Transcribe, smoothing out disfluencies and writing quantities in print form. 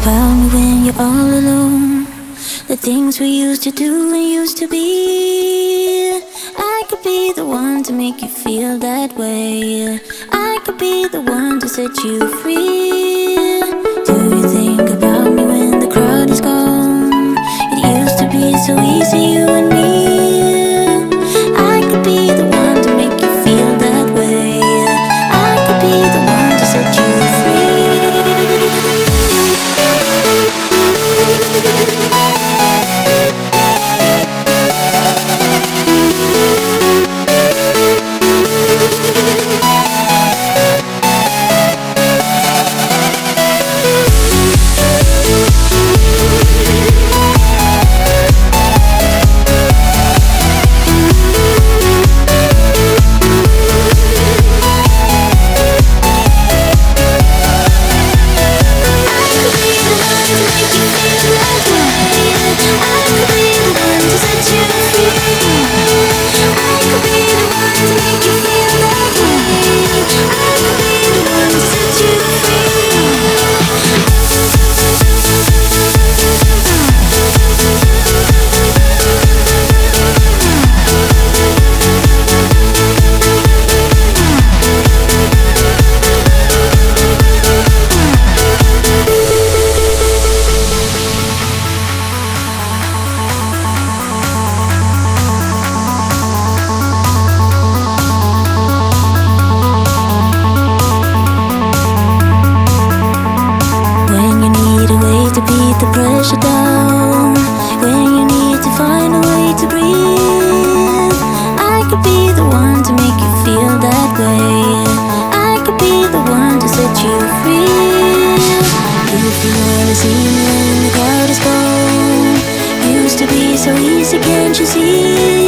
about me when you're all alone? The things we used to do and used to be. I could be the one to make you feel that way. I could be the one to set you free. Do you think about me when the crowd is gone? It used to be so easy, you and me. I could be the one to make you feel that way. I could be the one to set you free. The pressure down when you need to find a way to breathe. I could be the one to make you feel that way. I could be the one to set you free. If you wanna see me when the crowd is gone, used to be so easy, can't you see?